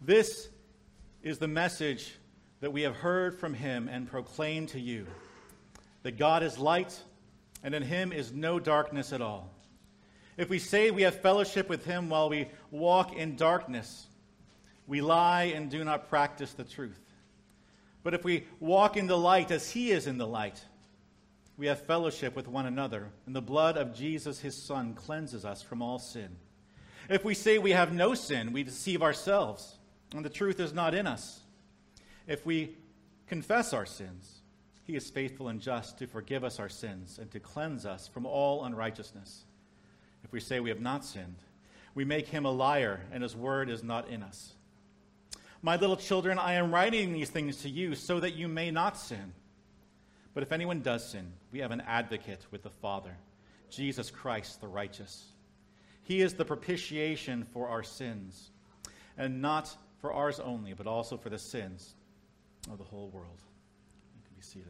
This is the message that we have heard from him and proclaimed to you, that God is light, and in him is no darkness at all. If we say we have fellowship with him while we walk in darkness, we lie and do not practice the truth. But if we walk in the light as he is in the light, we have fellowship with one another, and the blood of Jesus, his Son, cleanses us from all sin. If we say we have no sin, we deceive ourselves, and the truth is not in us. If we confess our sins, he is faithful and just to forgive us our sins and to cleanse us from all unrighteousness. If we say we have not sinned, we make him a liar, and his word is not in us. My little children, I am writing these things to you so that you may not sin. But if anyone does sin, we have an advocate with the Father, Jesus Christ the righteous. He is the propitiation for our sins, and not for ours only, but also for the sins of the whole world. You can be seated.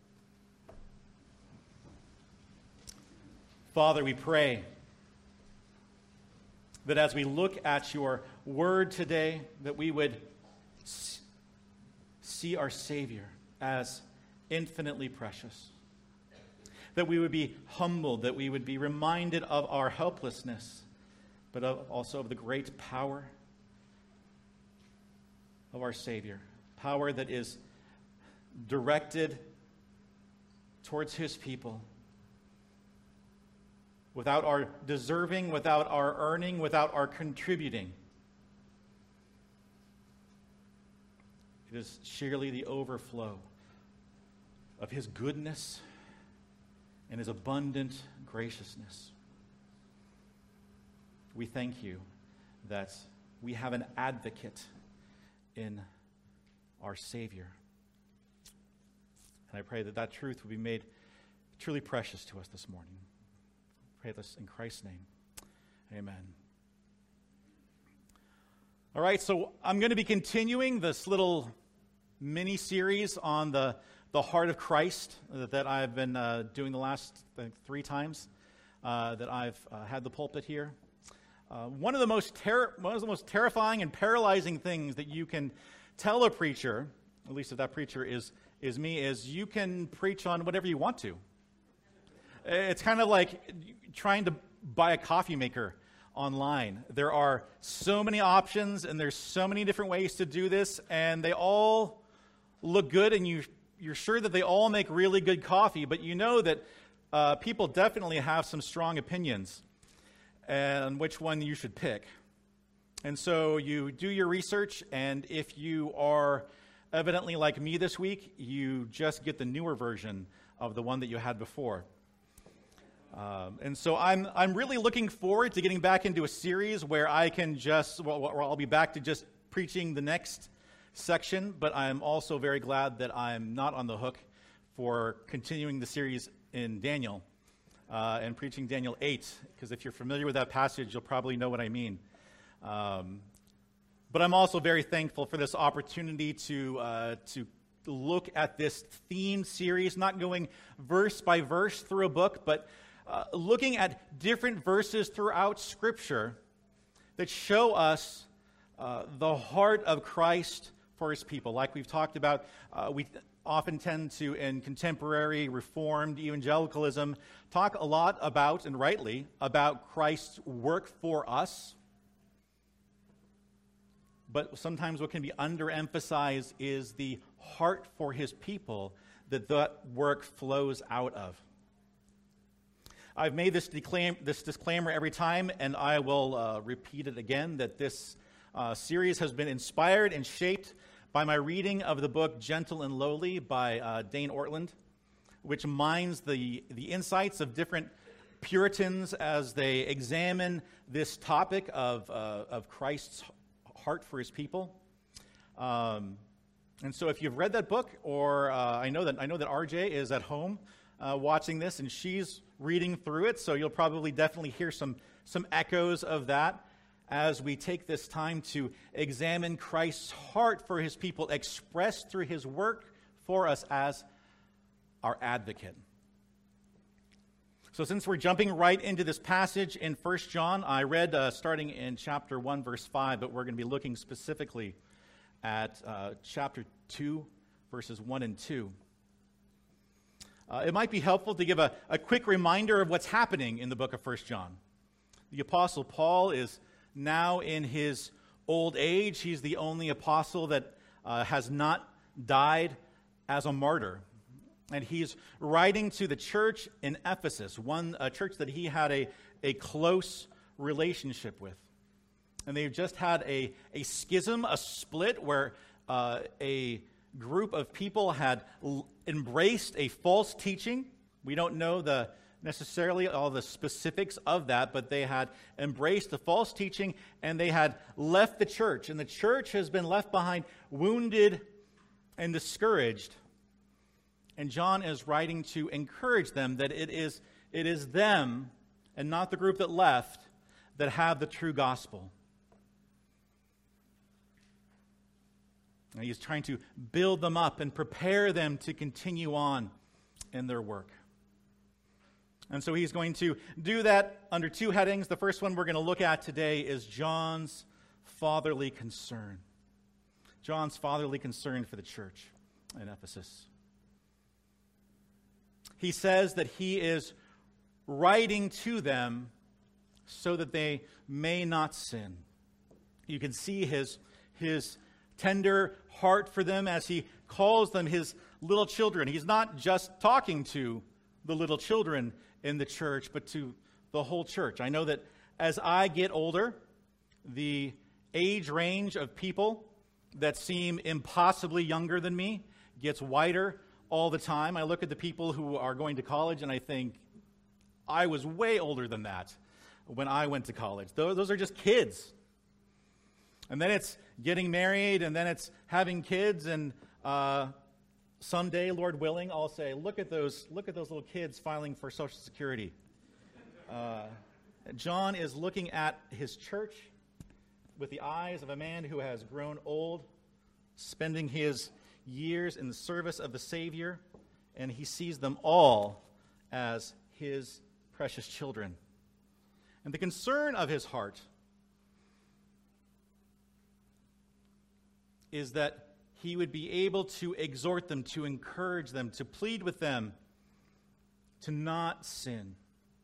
Father, we pray that as we look at your word today, that we would see our Savior as infinitely precious, that we would be humbled, that we would be reminded of our helplessness, but also of the great power of our Savior, power that is directed towards his people without our deserving, without our earning, without our contributing. It is sheerly the overflow of his goodness and his abundant graciousness. We thank you that we have an advocate in our Savior. And I pray that that truth will be made truly precious to us this morning. I pray this in Christ's name. Amen. All right, so I'm going to be continuing this little mini-series on the heart of Christ that I've been doing the last 3 times that I've had the pulpit here. One of the most terrifying and paralyzing things that you can tell a preacher, at least if that preacher is me, is you can preach on whatever you want to. It's kind of like trying to buy a coffee maker online. There are so many options, and there's so many different ways to do this, and they all look good, and you're sure that they all make really good coffee, but you know that people definitely have some strong opinions and which one you should pick. And so you do your research, and if you are evidently like me this week, you just get the newer version of the one that you had before. And so I'm really looking forward to getting back into a series where I can where I'll be back to just preaching the next section, but I'm also very glad that I'm not on the hook for continuing the series in Daniel and preaching Daniel 8, because if you're familiar with that passage, you'll probably know what I mean. But I'm also very thankful for this opportunity to look at this theme series, not going verse by verse through a book, but looking at different verses throughout Scripture that show us the heart of Christ for his people. Like we've talked about, we often tend to, in contemporary Reformed evangelicalism, talk a lot about, and rightly, about Christ's work for us. But sometimes what can be underemphasized is the heart for his people that work flows out of. I've made this disclaimer every time, and I will repeat it again, that this series has been inspired and shaped by my reading of the book Gentle and Lowly by Dane Ortland, which mines the insights of different Puritans as they examine this topic of Christ's heart for his people. And so if you've read that book, or I know that RJ is at home watching this, and she's reading through it, so you'll probably definitely hear some echoes of that as we take this time to examine Christ's heart for his people expressed through his work for us as our advocate. So since we're jumping right into this passage in 1 John, I read starting in chapter 1, verse 5, but we're going to be looking specifically at chapter 2, verses 1 and 2. It might be helpful to give a quick reminder of what's happening in the book of 1 John. The Apostle Paul is now in his old age. He's the only apostle that has not died as a martyr. And he's writing to the church in Ephesus, a church that he had a close relationship with. And they've just had a schism, a split, where a group of people had embraced a false teaching. We don't know necessarily all the specifics of that, but they had embraced the false teaching and they had left the church. And the church has been left behind wounded and discouraged. And John is writing to encourage them that it is them and not the group that left that have the true gospel. And he's trying to build them up and prepare them to continue on in their work. And so he's going to do that under two headings. The first one we're going to look at today is John's fatherly concern. John's fatherly concern for the church in Ephesus. He says that he is writing to them so that they may not sin. You can see his tender heart for them as he calls them his little children. He's not just talking to the little children in the church, but to the whole church. I know that as I get older, the age range of people that seem impossibly younger than me gets wider all the time. I look at the people who are going to college and I think, I was way older than that when I went to college. Those are just kids. And then it's getting married, and then it's having kids, and someday, Lord willing, I'll say, look at those little kids filing for Social Security. John is looking at his church with the eyes of a man who has grown old, spending his years in the service of the Savior, and he sees them all as his precious children. And the concern of his heart is that he would be able to exhort them, to encourage them, to plead with them to not sin.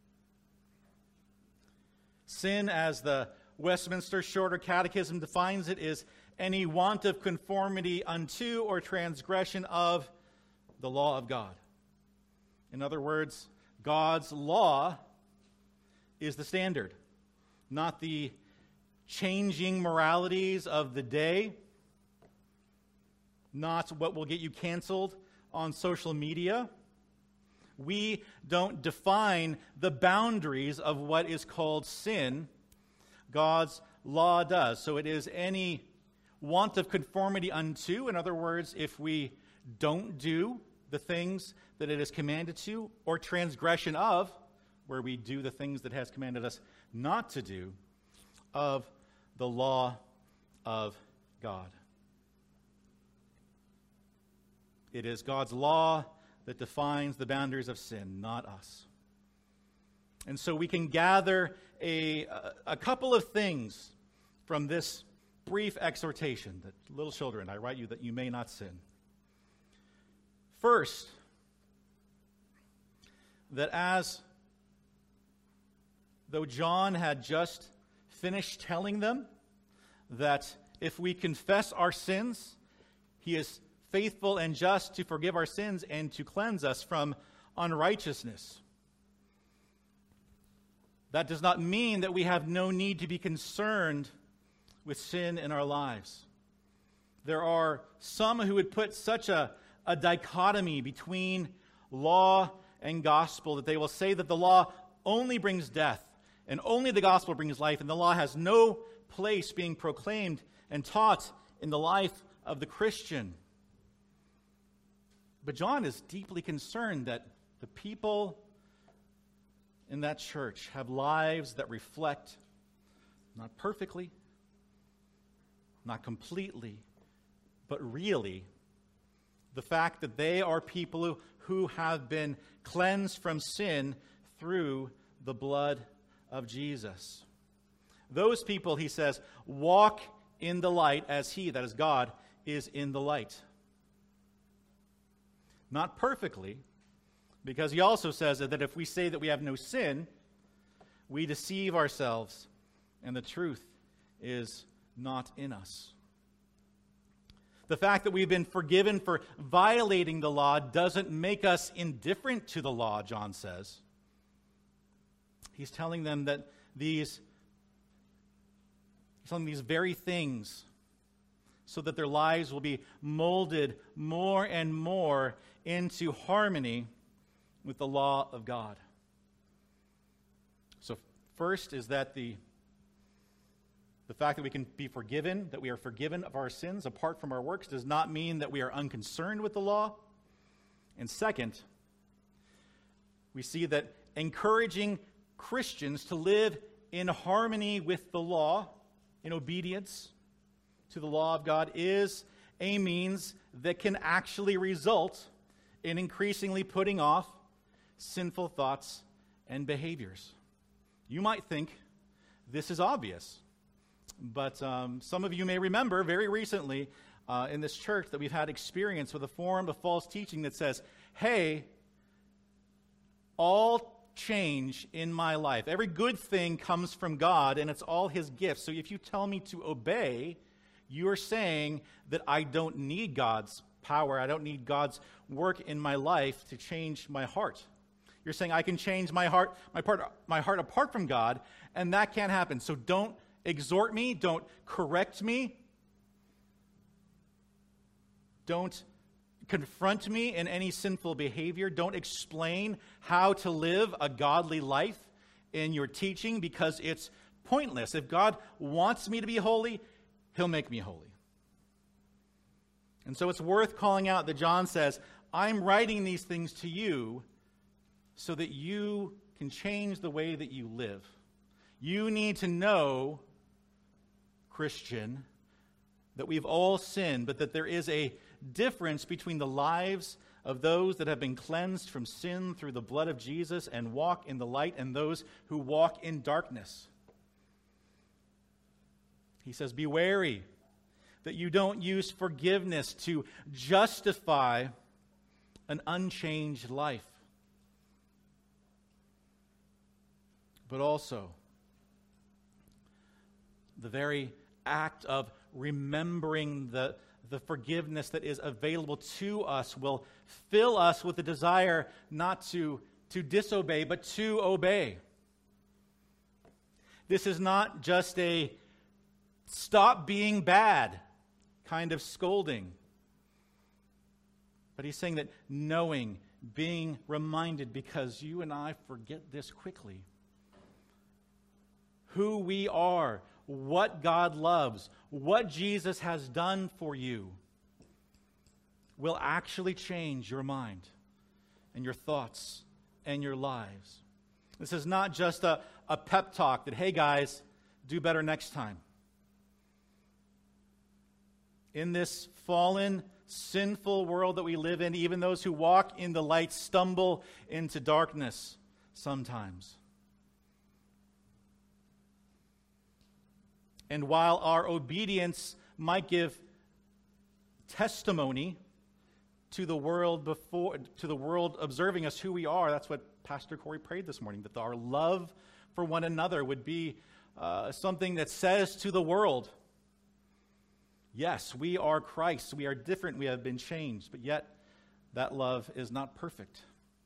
Sin, as the Westminster Shorter Catechism defines it, is any want of conformity unto or transgression of the law of God. In other words, God's law is the standard, not the changing moralities of the day, not what will get you canceled on social media. We don't define the boundaries of what is called sin. God's law does. So it is any want of conformity unto. In other words, if we don't do the things that it has commanded to, or transgression of, where we do the things that it has commanded us not to do, of the law of God. It is God's law that defines the boundaries of sin, not us. And so we can gather a couple of things from this brief exhortation that, little children, I write you that you may not sin. First, that though John had just finished telling them that if we confess our sins, he is faithful and just to forgive our sins and to cleanse us from unrighteousness. That does not mean that we have no need to be concerned with sin in our lives. There are some who would put such a dichotomy between law and gospel that they will say that the law only brings death and only the gospel brings life, and the law has no place being proclaimed and taught in the life of the Christian. But John is deeply concerned that the people in that church have lives that reflect, not perfectly, not completely, but really, the fact that they are people who have been cleansed from sin through the blood of Jesus. Those people, he says, walk in the light as he, that is God, is in the light. Not perfectly, because he also says that if we say that we have no sin, we deceive ourselves, and the truth is not in us. The fact that we've been forgiven for violating the law doesn't make us indifferent to the law, John says. He's telling them that these very things so that their lives will be molded more and more into harmony with the law of God. So first is that the fact that we can be forgiven, that we are forgiven of our sins apart from our works, does not mean that we are unconcerned with the law. And second, we see that encouraging Christians to live in harmony with the law, in obedience to the law of God, is a means that can actually result in increasingly putting off sinful thoughts and behaviors. You might think this is obvious, but some of you may remember very recently in this church that we've had experience with a form of false teaching that says, hey, all change in my life, every good thing comes from God and it's all his gifts. So if you tell me to obey, you're saying that I don't need God's power, I don't need God's work in my life to change my heart. You're saying I can change my heart apart from God, and that can't happen. So don't exhort me, don't correct me, don't confront me in any sinful behavior, don't explain how to live a godly life in your teaching, because it's pointless. If God wants me to be holy, he'll make me holy. And so it's worth calling out that John says, I'm writing these things to you so that you can change the way that you live. You need to know, Christian, that we've all sinned, but that there is a difference between the lives of those that have been cleansed from sin through the blood of Jesus and walk in the light, and those who walk in darkness. He says, be wary that you don't use forgiveness to justify an unchanged life, but also the very act of remembering the forgiveness that is available to us will fill us with the desire not to disobey, but to obey. This is not just a stop being bad kind of scolding, but he's saying that knowing, being reminded, because you and I forget this quickly, who we are, what God loves, what Jesus has done for you, will actually change your mind and your thoughts and your lives. This is not just a pep talk that, hey guys, do better next time. In this fallen, sinful world that we live in, even those who walk in the light stumble into darkness sometimes. And while our obedience might give testimony to the world observing us who we are, that's what Pastor Corey prayed this morning, that our love for one another would be something that says to the world, yes, we are Christ, we are different, we have been changed, but yet that love is not perfect.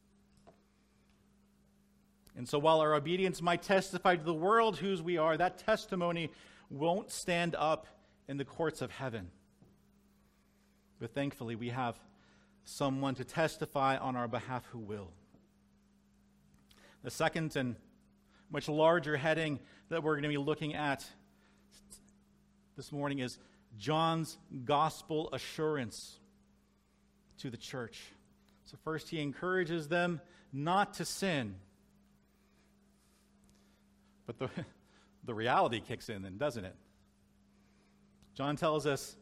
And so while our obedience might testify to the world whose we are, that testimony won't stand up in the courts of heaven. But thankfully, we have someone to testify on our behalf who will. The second and much larger heading that we're going to be looking at this morning is John's gospel assurance to the church. So first, he encourages them not to sin. But the reality kicks in then, doesn't it? John tells us,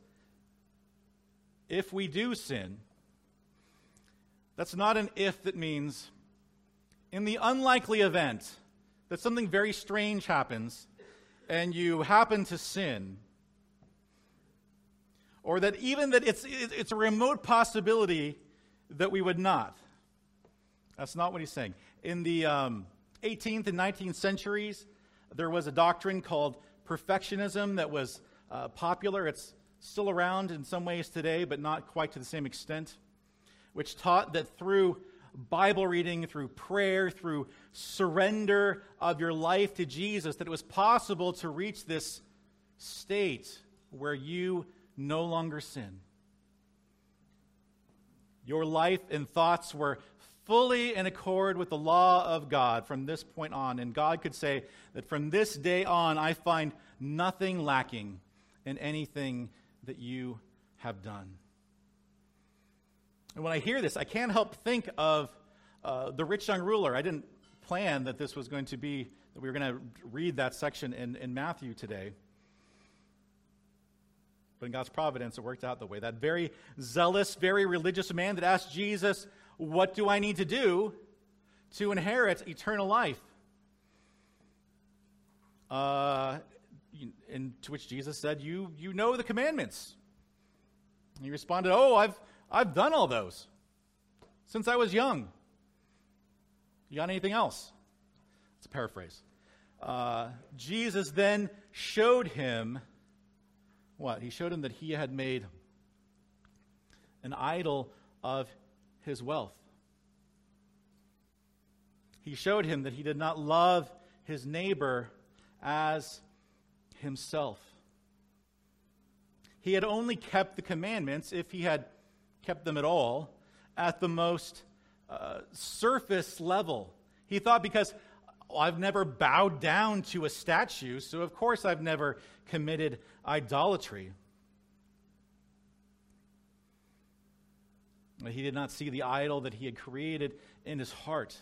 if we do sin, that's not an if that means in the unlikely event that something very strange happens and you happen to sin, or that even that it's a remote possibility that we would not. That's not what he's saying. In the 18th and 19th centuries, there was a doctrine called perfectionism that was popular. It's still around in some ways today, but not quite to the same extent, which taught that through Bible reading, through prayer, through surrender of your life to Jesus, that it was possible to reach this state where you no longer sin. Your life and thoughts were fully in accord with the law of God from this point on. And God could say that from this day on, I find nothing lacking in anything that you have done. And when I hear this, I can't help think of the rich young ruler. I didn't plan that this was going to be, that we were going to read that section in Matthew today. But in God's providence, it worked out the way. That very zealous, very religious man that asked Jesus, what do I need to do to inherit eternal life? And to which Jesus said, you know the commandments. And he responded, I've done all those since I was young. You got anything else? It's a paraphrase. Jesus then showed him what? He showed him that he had made an idol of his wealth. He showed him that he did not love his neighbor as himself. He had only kept the commandments, if he had kept them at all, at the most surface level. He thought, because I've never bowed down to a statue, so of course I've never committed idolatry. He did not see the idol that he had created in his heart.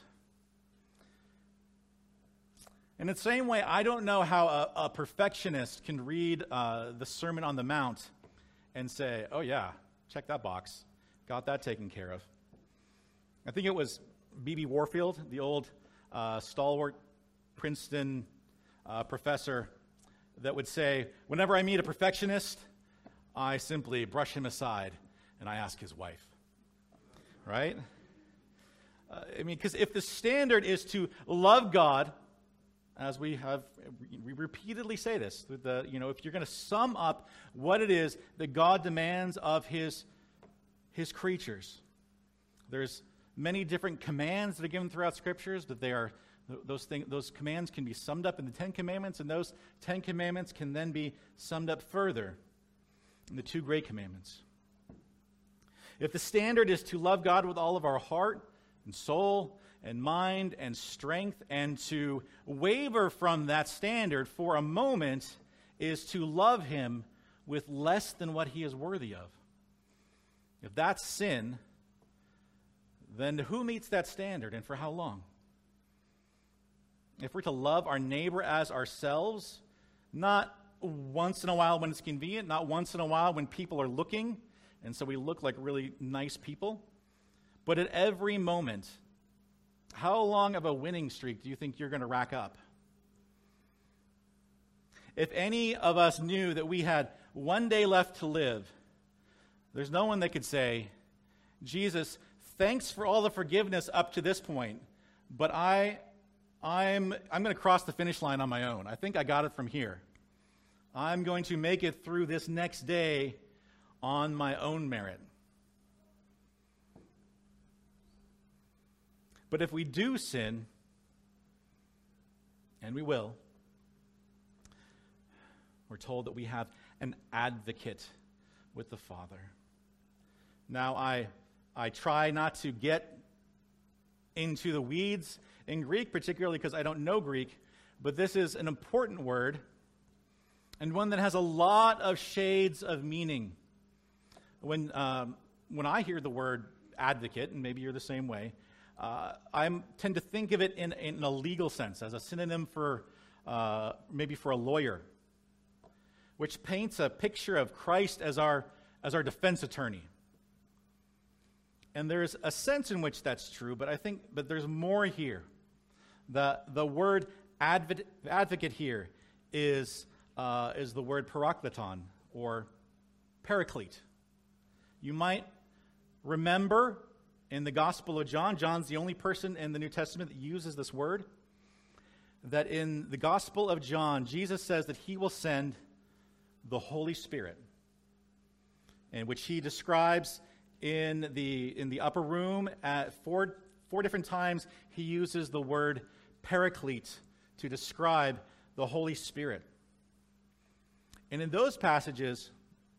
In the same way, I don't know how a perfectionist can read the Sermon on the Mount and say, oh yeah, check that box. Got that taken care of. I think it was B.B. Warfield, the old stalwart Princeton professor, that would say, whenever I meet a perfectionist, I simply brush him aside and I ask his wife. Right? Because if the standard is to love God, as we repeatedly say this, if you're going to sum up what it is that God demands of his creatures, there's many different commands that are given throughout Scriptures, that they are those commands can be summed up in the Ten Commandments, and those 10 Commandments can then be summed up further in the 2 Great Commandments. If the standard is to love God with all of our heart and soul and mind and strength, and to waver from that standard for a moment is to love him with less than what he is worthy of. If that's sin, then who meets that standard and for how long? If we're to love our neighbor as ourselves, not once in a while when it's convenient, not once in a while when people are looking, and so we look like really nice people, but at every moment, how long of a winning streak do you think you're going to rack up? If any of us knew that we had one day left to live, there's no one that could say, Jesus, thanks for all the forgiveness up to this point, but I'm going to cross the finish line on my own. I think I got it from here. I'm going to make it through this next day on my own merit. But if we do sin, and we will, we're told that we have an advocate with the Father. Now, I try not to get into the weeds in Greek, particularly because I don't know Greek, but this is an important word, and one that has a lot of shades of meaning. When I hear the word advocate, and maybe you're the same way, I tend to think of it in a legal sense, as a synonym for maybe for a lawyer, which paints a picture of Christ as our defense attorney. And there's a sense in which that's true, but there's more here. The word advocate here is the word parakleton, or paraclete. You might remember in the Gospel of John, John's the only person in the New Testament that uses this word, that in the Gospel of John, Jesus says that he will send the Holy Spirit, in which he describes in the upper room at four different times. He uses the word paraclete to describe the Holy Spirit. And in those passages,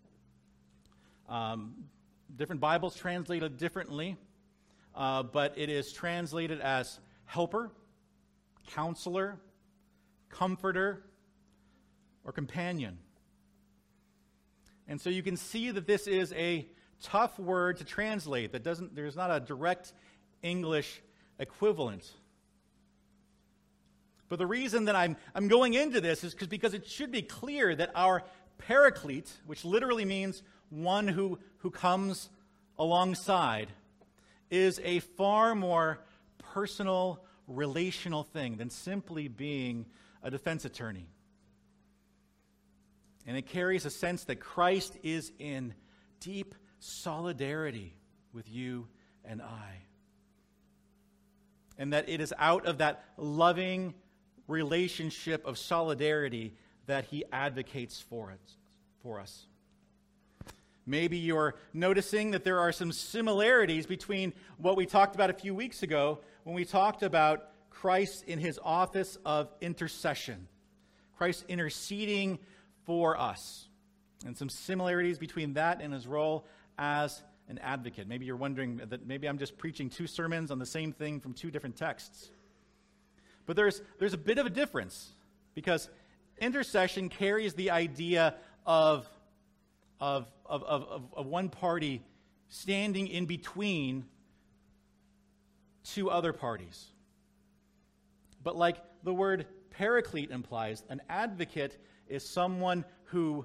different Bibles translate it differently, but it is translated as helper, counselor, comforter, or companion. And so you can see that this is a tough word to translate. There's not a direct English equivalent. But the reason that I'm going into this is because it should be clear that our paraclete, which literally means one who comes alongside, is a far more personal, relational thing than simply being a defense attorney. And it carries a sense that Christ is in deep solidarity with you and I. And that it is out of that loving relationship of solidarity that he advocates for us. Maybe you're noticing that there are some similarities between what we talked about a few weeks ago when we talked about Christ in his office of intercession. Christ interceding for us. And some similarities between that and his role as an advocate. Maybe you're wondering that maybe I'm just preaching two sermons on the same thing from two different texts. But there's a bit of a difference, because intercession carries the idea of one party standing in between two other parties. But like the word paraclete implies, an advocate is someone who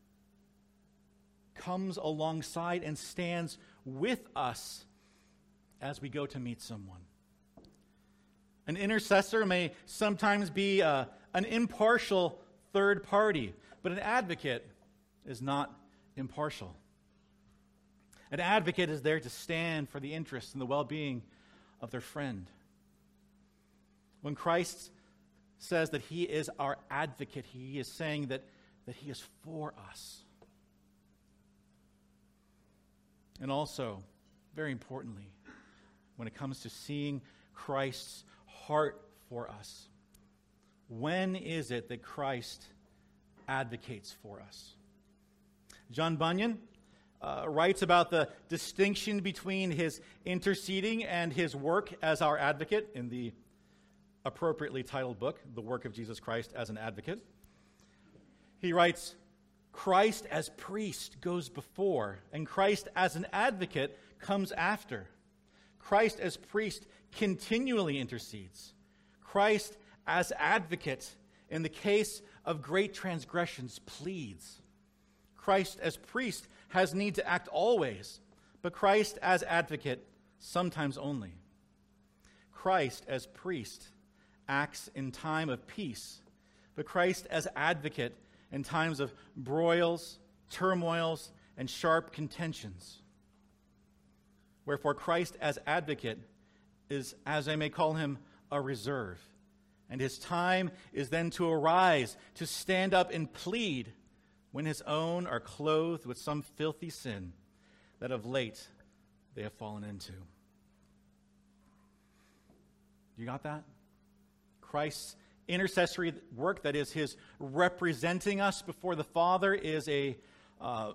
comes alongside and stands with us as we go to meet someone. An intercessor may sometimes be an impartial third party, but an advocate is not impartial. An advocate is there to stand for the interests and the well-being of their friend. When Christ says that he is our advocate, he is saying that he is for us. And also, very importantly, when it comes to seeing Christ's heart for us, when is it that Christ advocates for us? John Bunyan writes about the distinction between his interceding and his work as our advocate in the appropriately titled book, The Work of Jesus Christ as an Advocate. He writes, Christ as priest goes before, and Christ as an advocate comes after. Christ as priest continually intercedes. Christ as advocate in the case of great transgressions pleads. Christ as priest has need to act always, but Christ as advocate sometimes only. Christ as priest acts in time of peace, but Christ as advocate in times of broils, turmoils, and sharp contentions. Wherefore Christ as advocate is, as I may call him, a reserve, and his time is then to arise, to stand up and plead when his own are clothed with some filthy sin that of late they have fallen into. You got that? Christ's intercessory work, that is his representing us before the Father, is where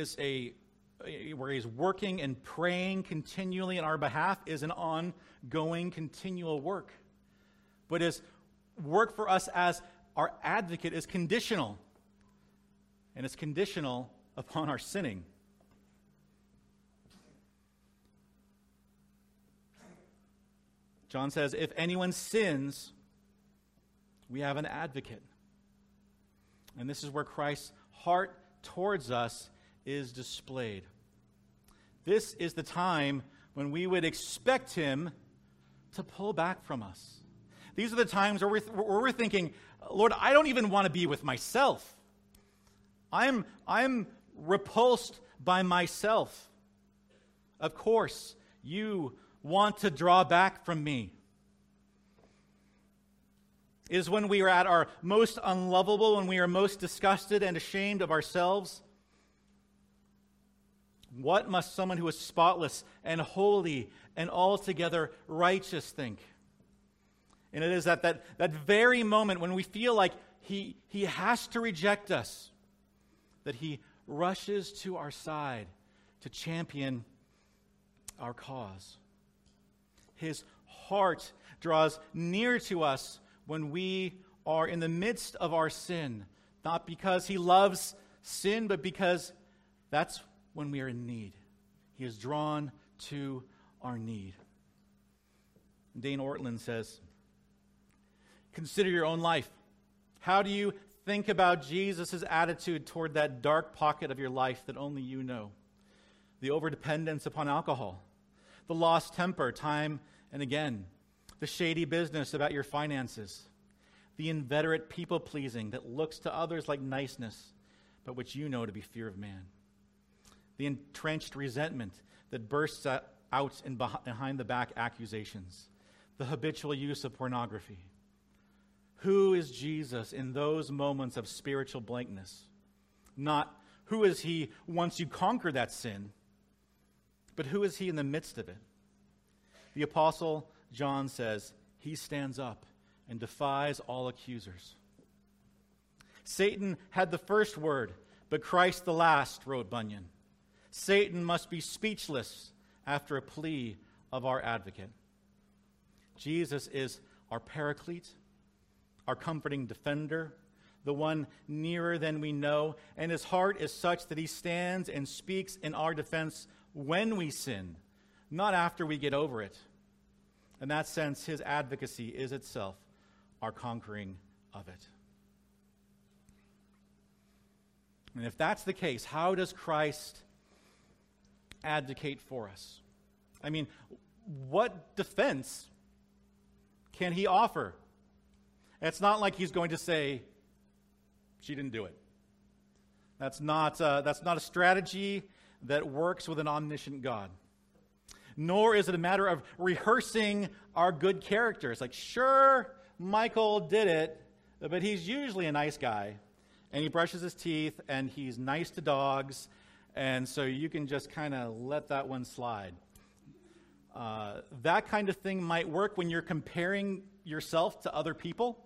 he's working and praying continually on our behalf, is an ongoing, continual work. But his work for us as our advocate is conditional. And it's conditional upon our sinning. John says, if anyone sins, we have an advocate. And this is where Christ's heart towards us is displayed. This is the time when we would expect him to pull back from us. These are the times where we're thinking, Lord, I don't even want to be with myself. I'm repulsed by myself. Of course, you want to draw back from me. It is when we are at our most unlovable, when we are most disgusted and ashamed of ourselves. What must someone who is spotless and holy and altogether righteous think? And it is at that very moment when we feel like he has to reject us, that he rushes to our side to champion our cause. His heart draws near to us when we are in the midst of our sin, not because he loves sin, but because that's when we are in need. He is drawn to our need. Dane Ortland says, consider your own life. How do you think about Jesus' attitude toward that dark pocket of your life that only you know? The overdependence upon alcohol, the lost temper time and again, the shady business about your finances, the inveterate people-pleasing that looks to others like niceness, but which you know to be fear of man, the entrenched resentment that bursts out in behind-the-back accusations, the habitual use of pornography. Who is Jesus in those moments of spiritual blankness? Not who is he once you conquer that sin, but who is he in the midst of it? The Apostle John says, he stands up and defies all accusers. Satan had the first word, but Christ the last, wrote Bunyan. Satan must be speechless after a plea of our advocate. Jesus is our paraclete, our comforting defender, the one nearer than we know, and his heart is such that he stands and speaks in our defense when we sin, not after we get over it. In that sense, his advocacy is itself our conquering of it. And if that's the case, how does Christ advocate for us? I mean, what defense can he offer? It's not like he's going to say, she didn't do it. That's not a strategy that works with an omniscient God. Nor is it a matter of rehearsing our good characters. Like, sure, Michael did it, but he's usually a nice guy, and he brushes his teeth, and he's nice to dogs, and so you can just kind of let that one slide. That kind of thing might work when you're comparing yourself to other people.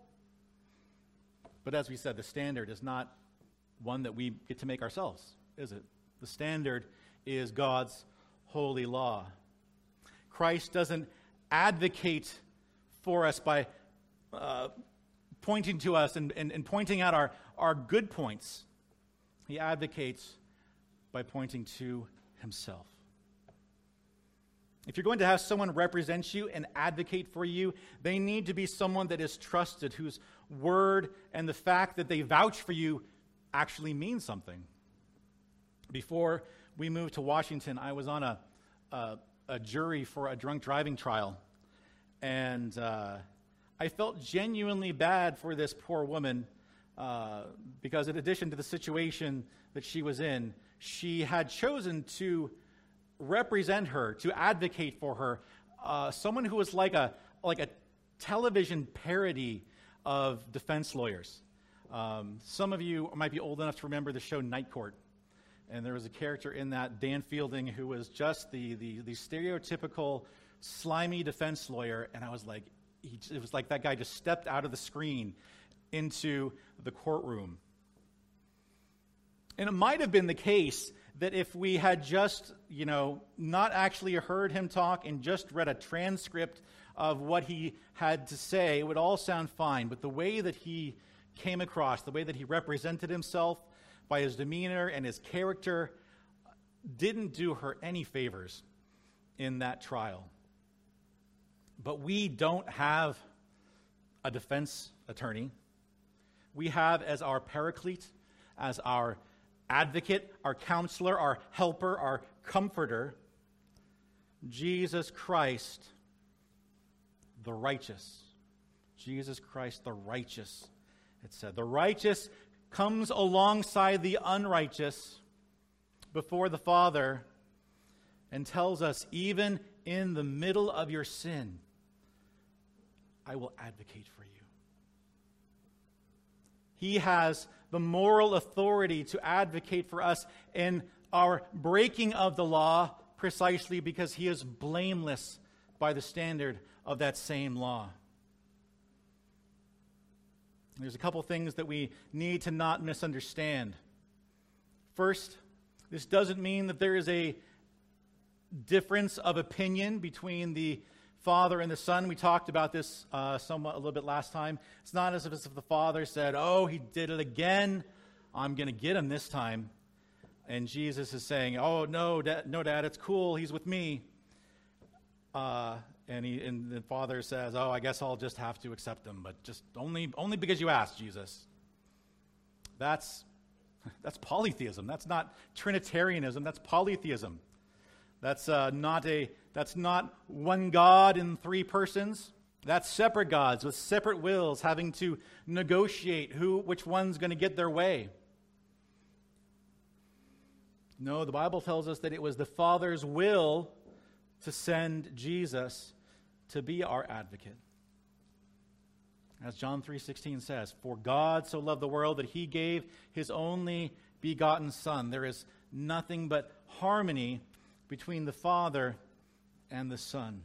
But as we said, the standard is not one that we get to make ourselves, is it? The standard is God's holy law. Christ doesn't advocate for us by pointing to us and pointing out our good points. He advocates by pointing to himself. If you're going to have someone represent you and advocate for you, they need to be someone that is trusted, whose word and the fact that they vouch for you actually means something. Before we moved to Washington, I was on a jury for a drunk driving trial, and I felt genuinely bad for this poor woman because in addition to the situation that she was in, she had chosen to represent her, to advocate for her, someone who was like a television parody of defense lawyers. Some of you might be old enough to remember the show Night Court. And there was a character in that, Dan Fielding, who was just the stereotypical slimy defense lawyer. And I was like, it was like that guy just stepped out of the screen into the courtroom. And it might have been the case that if we had just, not actually heard him talk and just read a transcript of what he had to say, it would all sound fine. But the way that he came across, the way that he represented himself by his demeanor and his character, didn't do her any favors in that trial. But we don't have a defense attorney. We have as our paraclete, as our advocate, our counselor, our helper, our comforter, Jesus Christ, the righteous. Jesus Christ, the righteous, it said. The righteous comes alongside the unrighteous before the Father and tells us, even in the middle of your sin, I will advocate for you. He has the moral authority to advocate for us in our breaking of the law, precisely because he is blameless by the standard of that same law. There's a couple things that we need to not misunderstand. First, this doesn't mean that there is a difference of opinion between the Father and the Son. We talked about this a little bit last time. It's not as if the Father said, "Oh, he did it again. I'm going to get him this time." And Jesus is saying, "Oh, no, Dad, it's cool. He's with me." And the Father says, "Oh, I guess I'll just have to accept him, but just only because you asked, Jesus." That's polytheism. That's not Trinitarianism. That's polytheism. That's not one God in three persons. That's separate gods with separate wills having to negotiate which one's going to get their way. No, the Bible tells us that it was the Father's will to send Jesus to be our advocate. As John 3:16 says, "For God so loved the world that he gave his only begotten Son." There is nothing but harmony between the Father and the Son.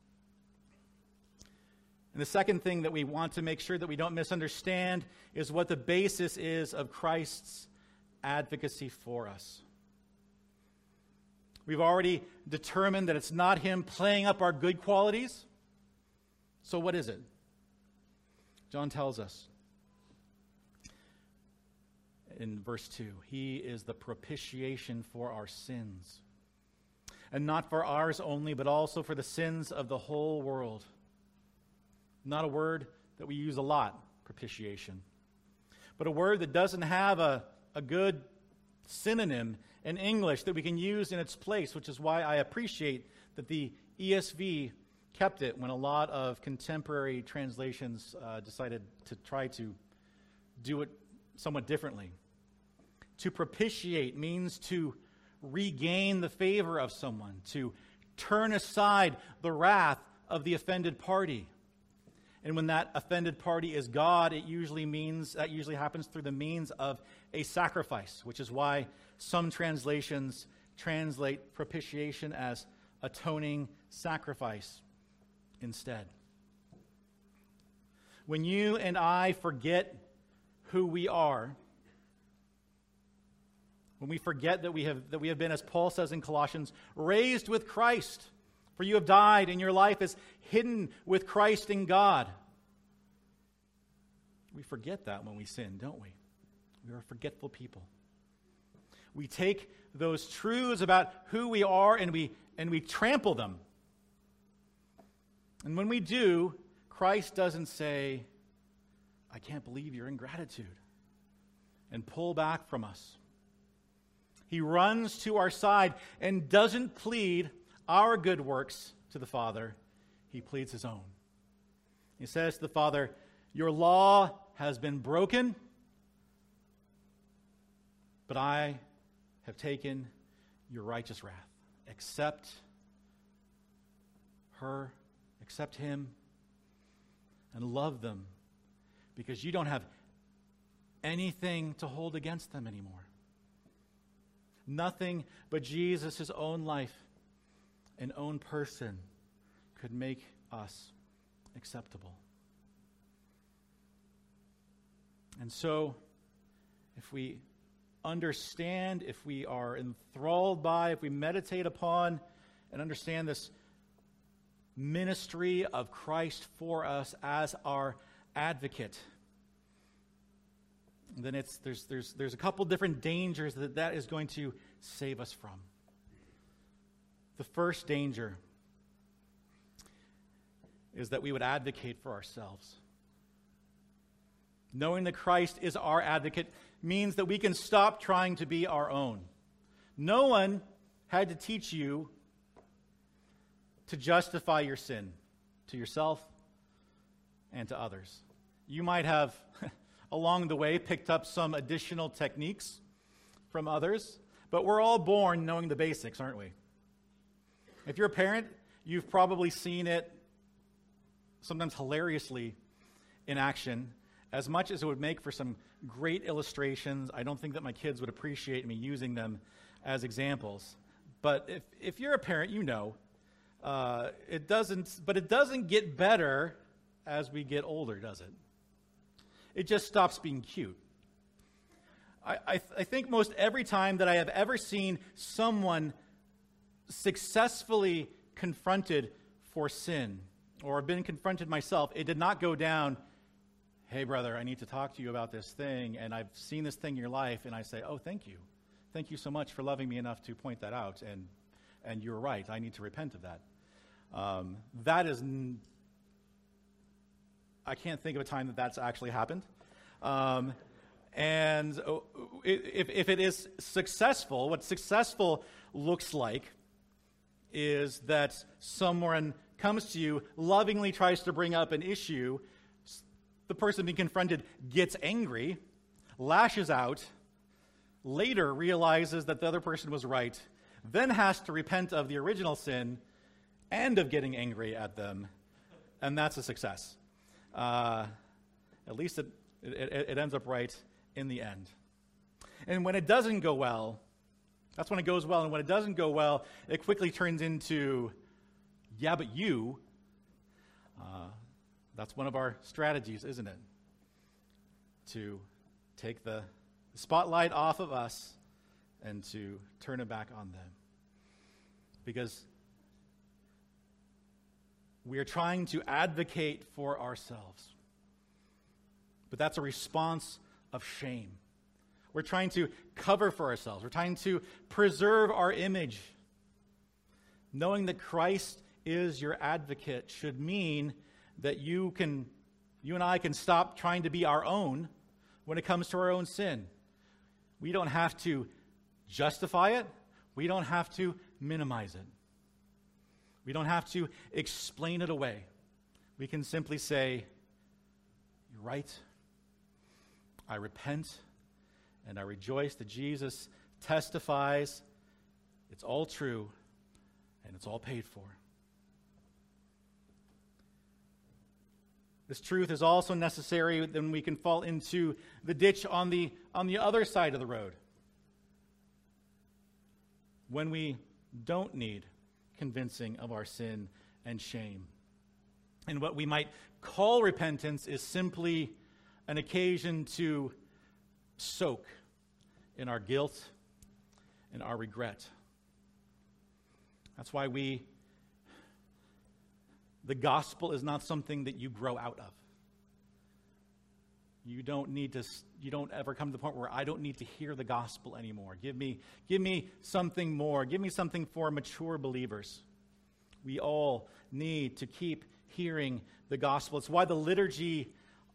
And the second thing that we want to make sure that we don't misunderstand is what the basis is of Christ's advocacy for us. We've already determined that it's not him playing up our good qualities. So what is it? John tells us in verse 2, he is the propitiation for our sins. And not for ours only, but also for the sins of the whole world. Not a word that we use a lot, propitiation. But a word that doesn't have a good synonym in English that we can use in its place, which is why I appreciate that the ESV kept it when a lot of contemporary translations decided to try to do it somewhat differently. To propitiate means to regain the favor of someone, to turn aside the wrath of the offended party. And when that offended party is God, that usually happens through the means of a sacrifice, which is why some translations translate propitiation as atoning sacrifice instead. When you and I forget who we are, when we forget that we have been, as Paul says in Colossians, raised with Christ, for you have died and your life is hidden with Christ in God. We forget that when we sin, don't we? We are a forgetful people. We take those truths about who we are and we trample them. And when we do, Christ doesn't say, "I can't believe your ingratitude," and pull back from us. He runs to our side and doesn't plead our good works to the Father. He pleads his own. He says to the Father, "Your law has been broken, but I have taken your righteous wrath. Accept her, accept him, and love them, because you don't have anything to hold against them anymore." Nothing but Jesus' own life and own person could make us acceptable. And so, if we understand, if we are enthralled by, if we meditate upon and understand this ministry of Christ for us as our advocate, then there's a couple different dangers that is going to save us from. The first danger is that we would advocate for ourselves. Knowing that Christ is our advocate means that we can stop trying to be our own. No one had to teach you to justify your sin to yourself and to others. You might have, along the way, picked up some additional techniques from others, but we're all born knowing the basics, aren't we? If you're a parent, you've probably seen it, sometimes hilariously, in action. As much as it would make for some great illustrations, I don't think that my kids would appreciate me using them as examples. But if you're a parent, you know, it doesn't get better as we get older, does it? It just stops being cute. I think most every time that I have ever seen someone successfully confronted for sin, or been confronted myself, it did not go down, hey, brother, I need to talk to you about this thing, and I've seen this thing in your life, and I say, oh, thank you. Thank you so much for loving me enough to point that out, and you're right, I need to repent of that. I can't think of a time that that's actually happened. And if it is successful, what successful looks like is that someone comes to you, lovingly tries to bring up an issue, the person being confronted gets angry, lashes out, later realizes that the other person was right, then has to repent of the original sin and of getting angry at them, and that's a success. At least it ends up right in the end. And when it doesn't go well, that's when it goes well, and when it doesn't go well, it quickly turns into, yeah, but you. That's one of our strategies, isn't it? To take the spotlight off of us and to turn it back on them. Because we are trying to advocate for ourselves. But that's a response of shame. We're trying to cover for ourselves. We're trying to preserve our image. Knowing that Christ is your advocate should mean that you and I can stop trying to be our own when it comes to our own sin. We don't have to justify it. We don't have to minimize it. We don't have to explain it away. We can simply say, you're right. I repent, and I rejoice that Jesus testifies it's all true, and it's all paid for. This truth is also necessary when we can fall into the ditch on the other side of the road. When we don't need convincing of our sin and shame. And what we might call repentance is simply an occasion to soak in our guilt and our regret. That's why the gospel is not something that you grow out of. You don't ever come to the point where I don't need to hear the gospel anymore. Give me something more. Give me something for mature believers. We all need to keep hearing the gospel. It's why the liturgy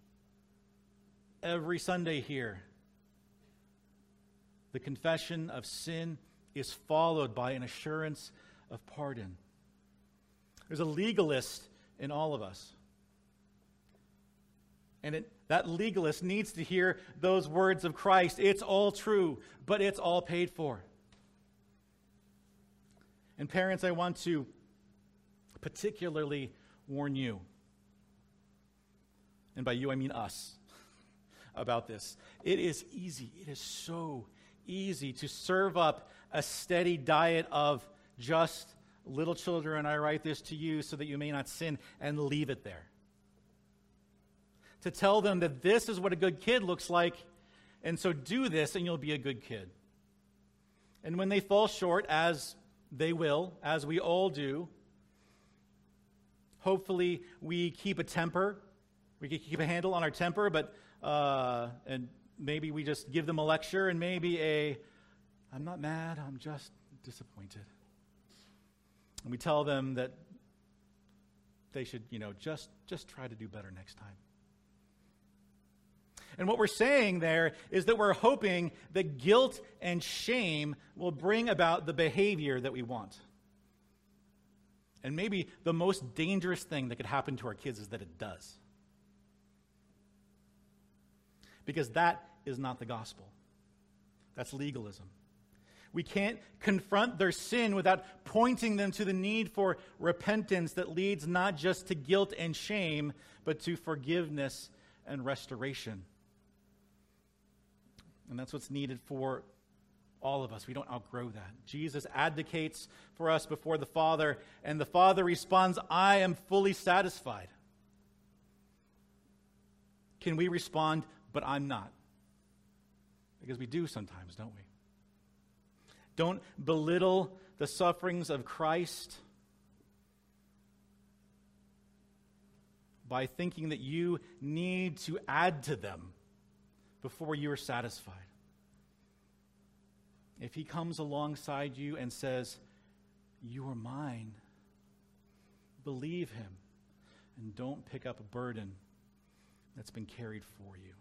every Sunday here, the confession of sin is followed by an assurance of pardon. There's a legalist in all of us. And that legalist needs to hear those words of Christ. It's all true, but it's all paid for. And parents, I want to particularly warn you, and by you I mean us, about this. It is so easy to serve up a steady diet of just, little children, I write this to you so that you may not sin, and leave it there. To tell them that this is what a good kid looks like, and so do this and you'll be a good kid. And when they fall short, as they will, as we all do, hopefully we keep a temper. We can keep a handle on our temper, but and maybe we just give them a lecture, and maybe I'm not mad, I'm just disappointed. And we tell them that they should, just try to do better next time. And what we're saying there is that we're hoping that guilt and shame will bring about the behavior that we want. And maybe the most dangerous thing that could happen to our kids is that it does. because that is not the gospel. That's legalism. We can't confront their sin without pointing them to the need for repentance that leads not just to guilt and shame, but to forgiveness and restoration. And that's what's needed for all of us. We don't outgrow that. Jesus advocates for us before the Father, and the Father responds, I am fully satisfied. Can we respond, but I'm not? Because we do sometimes, don't we? Don't belittle the sufferings of Christ by thinking that you need to add to them before you are satisfied. If he comes alongside you and says, you are mine, believe him and don't pick up a burden that's been carried for you.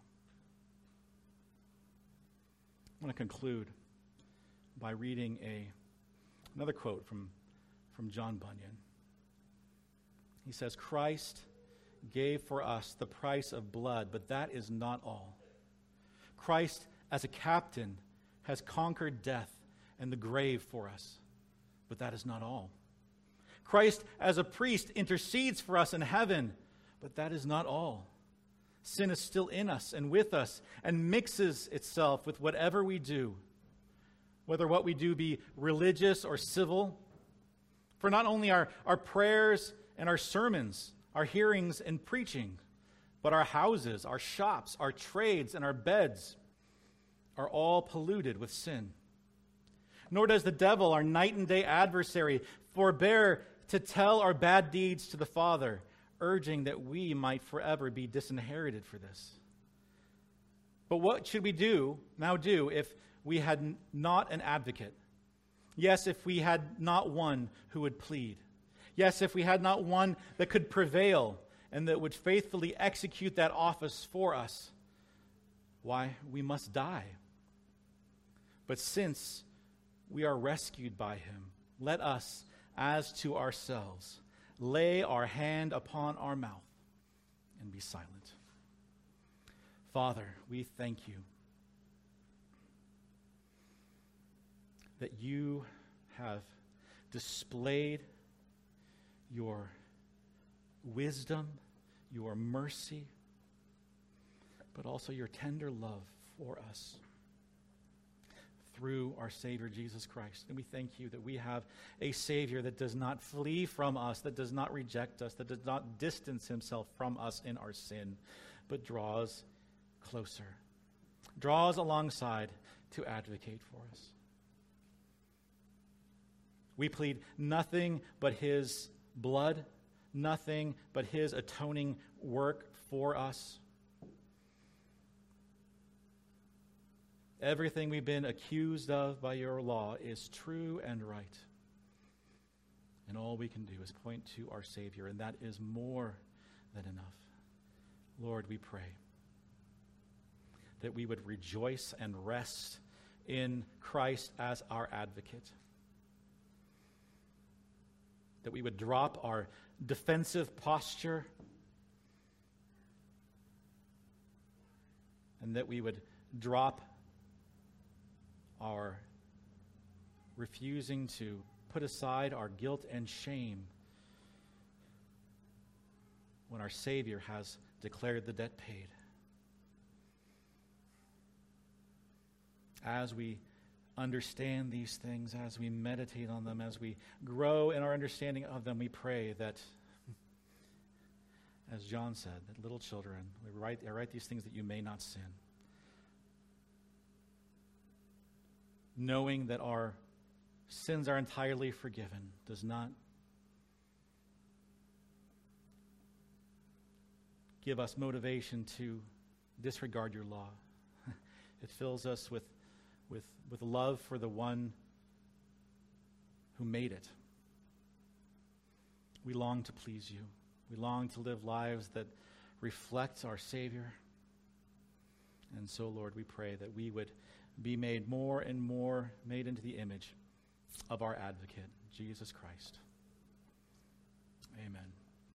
I want to conclude by reading another quote from John Bunyan. He says, Christ gave for us the price of blood, but that is not all. Christ, as a captain, has conquered death and the grave for us, but that is not all. Christ, as a priest, intercedes for us in heaven, but that is not all. Sin is still in us and with us and mixes itself with whatever we do, whether what we do be religious or civil. For not only our prayers and our sermons, our hearings and preaching, but our houses, our shops, our trades, and our beds are all polluted with sin. Nor does the devil, our night and day adversary, forbear to tell our bad deeds to the Father, urging that we might forever be disinherited for this. But what should we now do if we had not an advocate? Yes, if we had not one who would plead. Yes, if we had not one that could prevail and that would faithfully execute that office for us. Why, we must die. But since we are rescued by him, let us, as to ourselves, lay our hand upon our mouth and be silent. Father, we thank you that you have displayed your wisdom, your mercy, but also your tender love for us through our Savior Jesus Christ. And we thank you that we have a Savior that does not flee from us, that does not reject us, that does not distance himself from us in our sin, but draws closer, draws alongside to advocate for us. We plead nothing but his blood, nothing but his atoning work for us. Everything we've been accused of by your law is true and right. And all we can do is point to our Savior, and that is more than enough. Lord, we pray that we would rejoice and rest in Christ as our advocate. That we would drop our defensive posture, and that we would drop our refusing to put aside our guilt and shame when our Savior has declared the debt paid. As we understand these things, as we meditate on them, as we grow in our understanding of them, we pray that, as John said, that little children, I write these things that you may not sin. Knowing that our sins are entirely forgiven does not give us motivation to disregard your law. It fills us with love for the one who made it. We long to please you. We long to live lives that reflect our Savior. And so, Lord, we pray that we would be made more and more made into the image of our advocate, Jesus Christ. Amen.